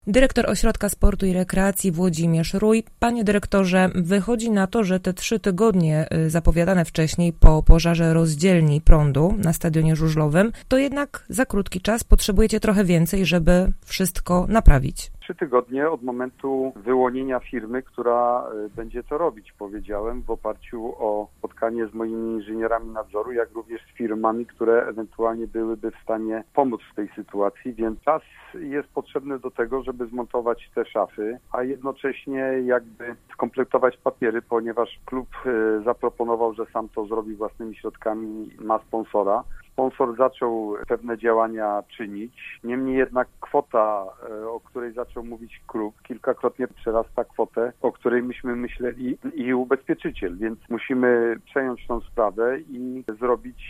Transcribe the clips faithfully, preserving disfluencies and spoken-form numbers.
Dyrektor Ośrodka Sportu i Rekreacji Włodzimierz Rój. Panie dyrektorze, wychodzi na to, że te trzy tygodnie zapowiadane wcześniej po pożarze rozdzielni prądu na stadionie żużlowym, to jednak za krótki czas potrzebujecie trochę więcej, żeby wszystko naprawić. Trzy tygodnie od momentu wyłonienia firmy, która będzie to robić, powiedziałem, w oparciu o spotkanie z moimi inżynierami nadzoru, jak również z firmami, które ewentualnie byłyby w stanie pomóc w tej sytuacji, więc czas jest potrzebny do tego, żeby zmontować te szafy, a jednocześnie jakby skompletować papiery, ponieważ klub zaproponował, że sam to zrobi własnymi środkami, ma sponsora. Sponsor zaczął pewne działania czynić, niemniej jednak kwota, o której zaczął mówić klub, kilkakrotnie przerasta kwotę, o której myśmy myśleli i ubezpieczyciel, więc musimy przejąć tą sprawę i zrobić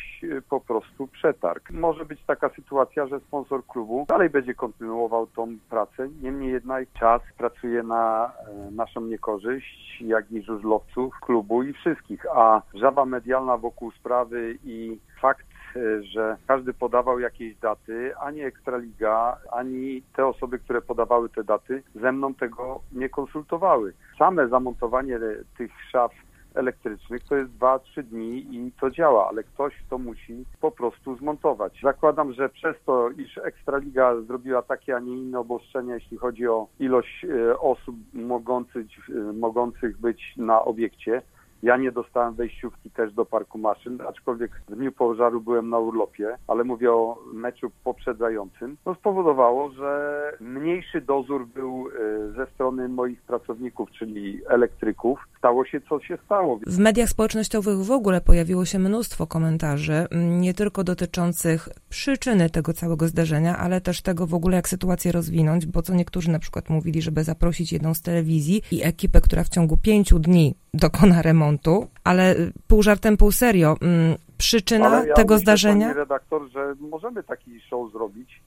po prostu przetarg. Może być taka sytuacja, że sponsor klubu dalej będzie kontynuował tą pracę, niemniej jednak czas pracuje na naszą niekorzyść, jak i żużlowców klubu i wszystkich, a żaba medialna wokół sprawy i fakt, że każdy podawał jakieś daty, ani Ekstraliga, ani te osoby, które podawały te daty, ze mną tego nie konsultowały. Same zamontowanie tych szaf elektrycznych to jest dwa trzy dni i to działa, ale ktoś to musi po prostu zmontować. Zakładam, że przez to, iż Ekstraliga zrobiła takie, a nie inne obostrzenia, jeśli chodzi o ilość osób mogących, mogących być na obiekcie. Ja nie dostałem wejściówki też do parku maszyn, aczkolwiek w dniu pożaru byłem na urlopie, ale mówię o meczu poprzedzającym. To spowodowało, że mniejszy dozór był ze strony moich pracowników, czyli elektryków. Stało się, co się stało. W mediach społecznościowych w ogóle pojawiło się mnóstwo komentarzy, nie tylko dotyczących przyczyny tego całego zdarzenia, ale też tego w ogóle, jak sytuację rozwinąć, bo co niektórzy na przykład mówili, żeby zaprosić jedną z telewizji i ekipę, która w ciągu pięciu dni dokona remontu, ale pół żartem, pół serio. Przyczyna ale ja tego myślę, zdarzenia? Panie redaktor, że możemy taki show zrobić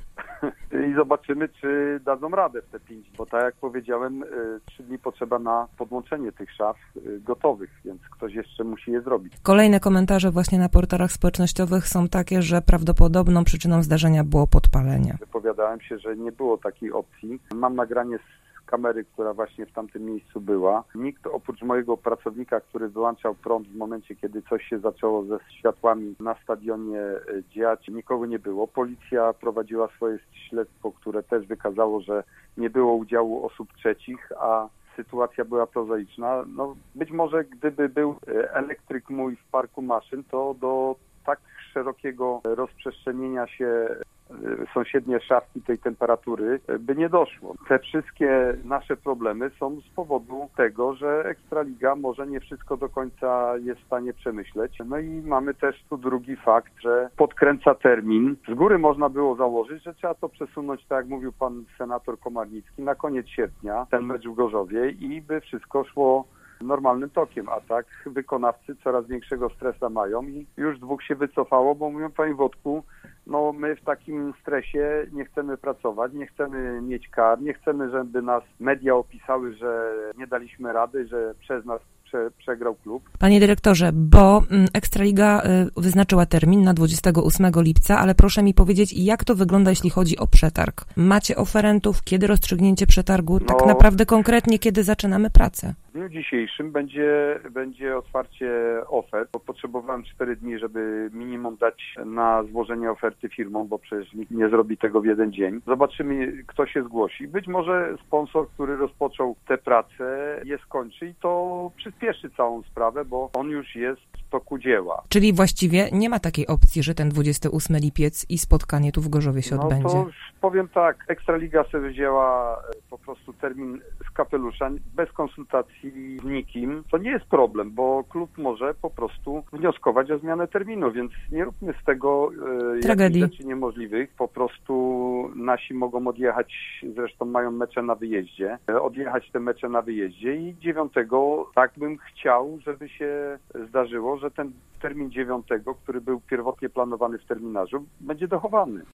i zobaczymy, czy dadzą radę w te pięć, bo tak jak powiedziałem, trzy dni potrzeba na podłączenie tych szaf gotowych, więc ktoś jeszcze musi je zrobić. Kolejne komentarze właśnie na portalach społecznościowych są takie, że prawdopodobną przyczyną zdarzenia było podpalenie. Wypowiadałem się, że nie było takiej opcji. Mam nagranie z kamery, która właśnie w tamtym miejscu była. Nikt oprócz mojego pracownika, który wyłączał prąd w momencie, kiedy coś się zaczęło ze światłami na stadionie dziać, nikogo nie było. Policja prowadziła swoje śledztwo, które też wykazało, że nie było udziału osób trzecich, a sytuacja była prozaiczna. No, być może gdyby był elektryk mój w parku maszyn, to do tak szerokiego rozprzestrzenienia się sąsiednie szafki tej temperatury by nie doszło. Te wszystkie nasze problemy są z powodu tego, że Ekstraliga może nie wszystko do końca jest w stanie przemyśleć. No i mamy też tu drugi fakt, że podkręca termin. Z góry można było założyć, że trzeba to przesunąć, tak jak mówił pan senator Komarnicki, na koniec sierpnia, ten mecz w Gorzowie i by wszystko szło normalnym tokiem, a tak wykonawcy coraz większego stresa mają i już dwóch się wycofało, bo mówią, panie Wodku, no my w takim stresie nie chcemy pracować, nie chcemy mieć kar, nie chcemy, żeby nas media opisały, że nie daliśmy rady, że przez nas prze, przegrał klub. Panie dyrektorze, bo Ekstraliga wyznaczyła termin na dwudziestego ósmego lipca, ale proszę mi powiedzieć, jak to wygląda, jeśli chodzi o przetarg? Macie oferentów? Kiedy rozstrzygnięcie przetargu? No, tak naprawdę konkretnie, kiedy zaczynamy pracę? W dniu dzisiejszym będzie, będzie otwarcie ofert, bo potrzebowałem cztery dni, żeby minimum dać na złożenie oferty firmom, bo przecież nikt nie zrobi tego w jeden dzień. Zobaczymy, kto się zgłosi. Być może sponsor, który rozpoczął tę pracę, je skończy i to przyspieszy całą sprawę, bo on już jest w toku dzieła. Czyli właściwie nie ma takiej opcji, że ten dwudziesty ósmy lipiec i spotkanie tu w Gorzowie się no odbędzie? To już powiem tak, Ekstraliga sobie wzięła po prostu termin z kapelusza, bez konsultacji z nikim. To nie jest problem, bo klub może po prostu wnioskować o zmianę terminu, więc nie róbmy z tego e, jakichś rzeczy niemożliwych. Po prostu nasi mogą odjechać, zresztą mają mecze na wyjeździe, e, odjechać te mecze na wyjeździe i dziewiątego tak bym chciał, żeby się zdarzyło, że ten termin dziewiątego, który był pierwotnie planowany w terminarzu, będzie dochowany.